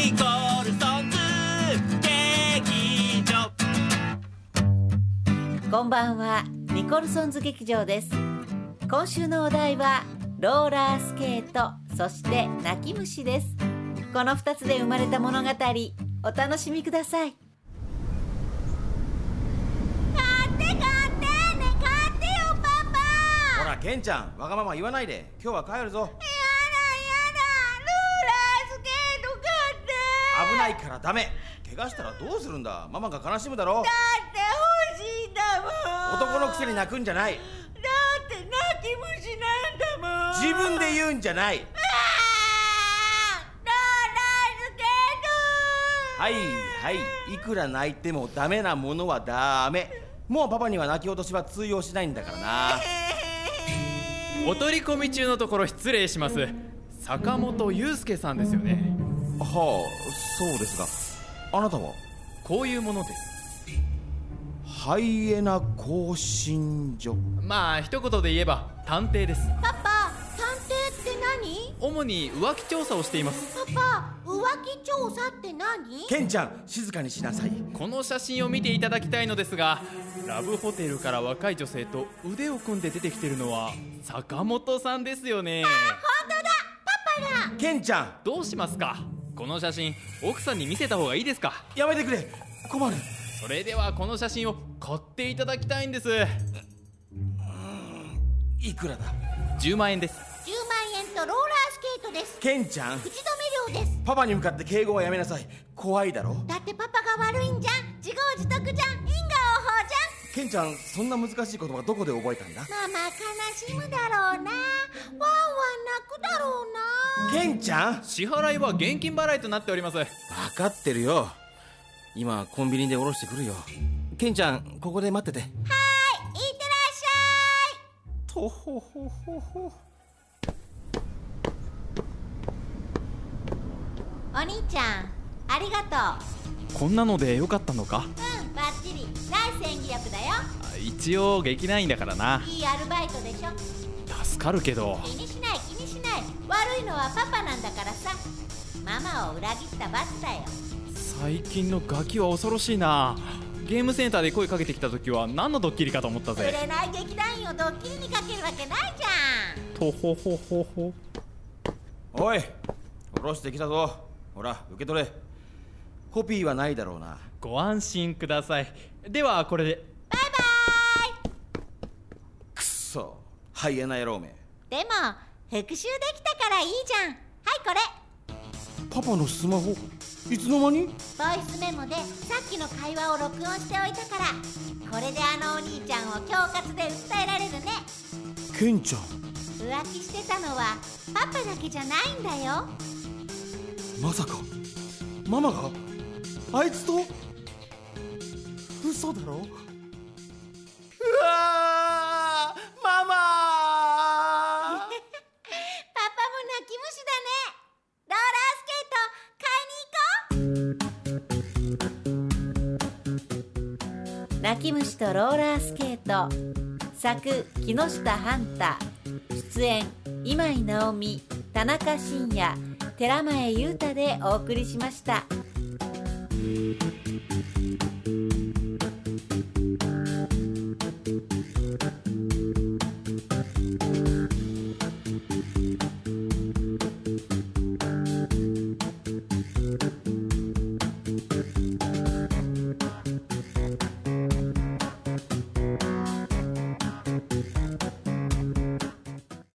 ニコルソンズ劇場。 こんばんは、ニコルソンズ劇場です。今週のお題はローラースケート、そして泣き虫です。この2つで生まれた物語、お楽しみください。 買ってね、買ってよパパ。 ほらケンちゃん、わがまま言わないで。今日は帰るぞ。 やだ、ローラースケート買って。 危ないからダメ。怪我したらどうするんだ。ママが悲しむだろ。 だって欲しいんだもん。 男のくせに泣くんじゃない。 だって泣き虫なんだもん。 自分で言うんじゃない。 ローラースケート。 はいはい、いくら泣いてもダメなものはダメ。もうパパには泣き落としは通用しないんだからな。 お取り込み中のところ失礼します。坂本祐介さんですよね。 はあ、そうですが、あなたは？ こういうものです。 ハイエナ更新所。 まあ一言で言えば探偵です。 パパ、探偵って何？ 主に浮気調査をしています。 パパ、浮気調査って何？ ケンちゃん、静かにしなさい。 この写真を見ていただきたいのですが、ラブホテルから若い女性と腕を組んで出てきてるのは坂本さんですよね。 本当だ、パパだ。 ケンちゃん、 どうしますか？この写真奥さんに見せた方がいいですか？ やめてくれ、困る。 それではこの写真を買っていただきたいんです。 いくらだ 10万円です。 10万円とローラースケートです。 ケンちゃん、 口止め料です。 パパに向かって敬語はやめなさい。怖いだろ。 だってパパが悪いんじゃん。自業自得じゃん。因果応報じゃん。 ケンちゃん、そんな難しい言葉どこで覚えたんだ？ ママ悲しむだろうな。ワンワン泣くだろうな。 ケンちゃん、 支払いは現金払いとなっております。 分かってるよ。今コンビニで下ろしてくるよ。ケンちゃん、ここで待ってて。 はい、いってらっしゃい。 とほほほほ。 お兄ちゃん、ありがとこんなのでよかったのか？ う。バッチリ。ナイス演技力だよ。 一応劇団員だからな。 いいアルバイトでしょ。 助かるけど。 気にしない、気にしない。悪いのはパパなんだからさ。ママを裏切った罰だよ。 最近のガキは恐ろしいな。ゲームセンターで声かけてきた時は何のドッキリかと思った売ぜ。 れない劇団員をドッキリにかけるわけないじゃん。 とほほほほ。 おい、下ろしてきたぞ。ほら、受け取れ。コピーはないだろうな。 ご安心ください。ではこれで。 バイバイ。 くっそ、ハイエナ野郎め。 でも復習できたからいいじゃん。はい、これパパのスマホ、いつの間に？ ボイスメモでさっきの会話を録音しておいたから、これであのお兄ちゃんを恐喝で訴えられるね。 ケンちゃん、 浮気してたのはパパだけじゃないんだよ。 まさかママがあいつと？嘘だろ？うわー、ママパパも泣き虫だね。ローラースケート買いに行こう。 泣き虫とローラースケート、作木下半太、出演今井直美、田中伸也、寺前裕太でお送りしました。